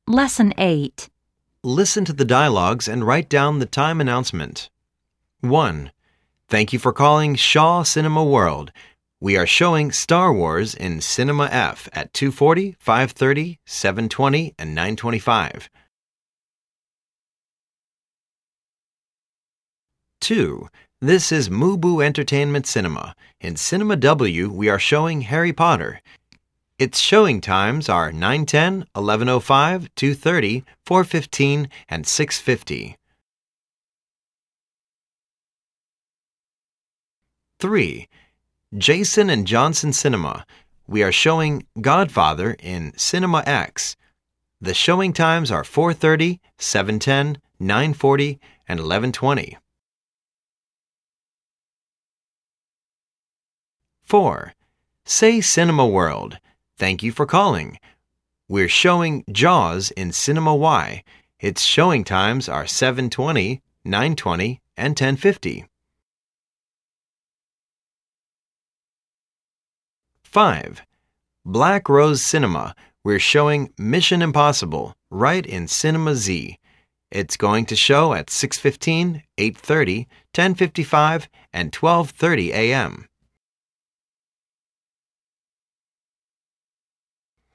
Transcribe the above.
Lesson 8. Listen to the dialogues and write down the time announcement. 1. Thank you for calling Shaw Cinema World. We are showing Star Wars in Cinema F at 2:40, 5:30, 7:20, and 9:25. 2. This is Mubu Entertainment Cinema. In Cinema W, we are showing Harry Potter. Its showing times are 9:10, 11:05, 2:30, 4:15, and 6:50. 3. Jason and Johnson Cinema. We are showing Godfather in Cinema X. The showing times are 4:30, 7:10, 9:40, and 11:20. 4. Say Cinema World. Thank you for calling. We're showing Jaws in Cinema Y. Its showing times are 7:20, 9:20, and 10:50. 5. Black Rose Cinema. We're showing Mission Impossible right in Cinema Z. It's going to show at 6:15, 8:30, 10:55, and 12:30 a.m.